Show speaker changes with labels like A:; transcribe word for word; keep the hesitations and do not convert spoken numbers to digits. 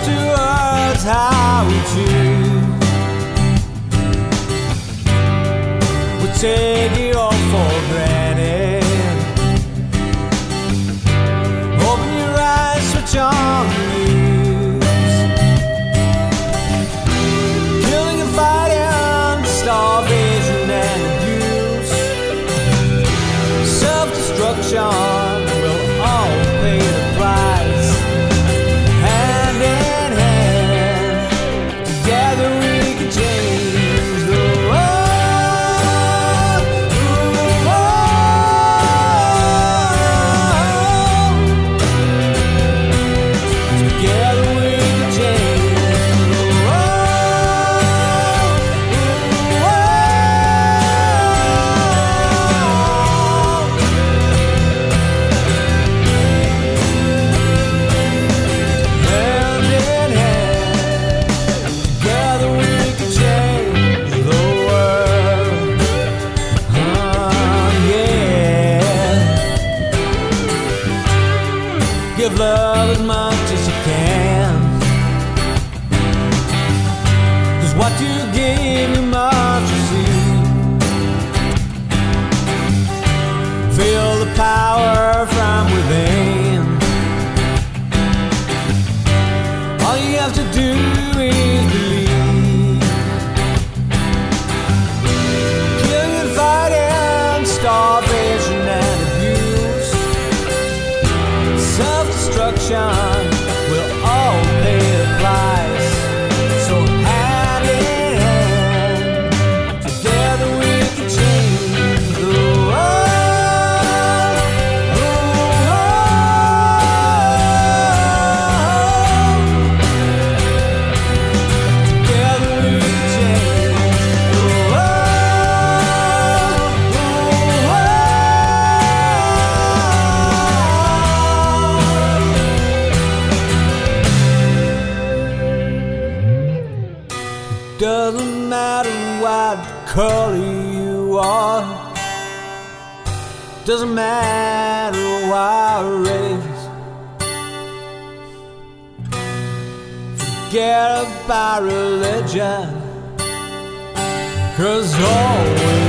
A: towards how we choose. We take it all for granted. Open your eyes, switch on the news. Killing and fighting, starvation and abuse. Self-destruction will all pay the price. Hand in hand, together we can change the world. Together we can change the world. Hand in hand, together we can change the world. Oh, yeah. Give love as much as you can, 'cause what you give, you must receive. Feel the power from within. All you have to do is believe. Killing and fighting, starvation and abuse. Self-destruction will all pay the price. So hand in hand, together we can change the world. Together we can change the world. Doesn't matter what color you are. Doesn't matter what race. Forget about religion, 'cause all we